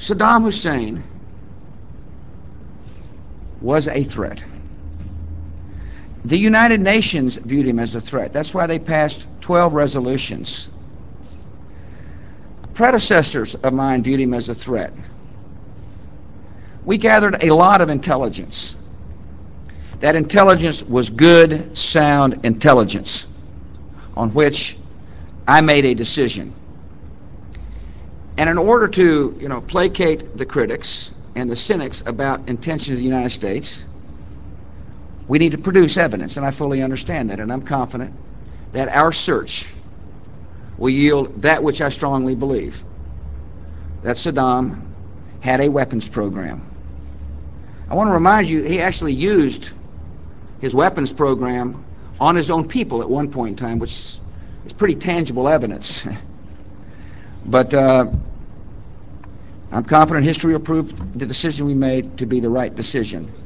Saddam Hussein was a threat. The United Nations viewed him as a threat. That's why they passed 12 resolutions. Predecessors of mine viewed him as a threat. We gathered a lot of intelligence. That intelligence was good, sound intelligence on which I made a decision. And in order to, placate the critics and the cynics about intentions of the United States, we need to produce evidence, and I fully understand that, and I'm confident that our search will yield that which I strongly believe, that Saddam had a weapons program. I want to remind you, he actually used his weapons program on his own people at one point in time, which is pretty tangible evidence. But I'm confident history will prove the decision we made to be the right decision.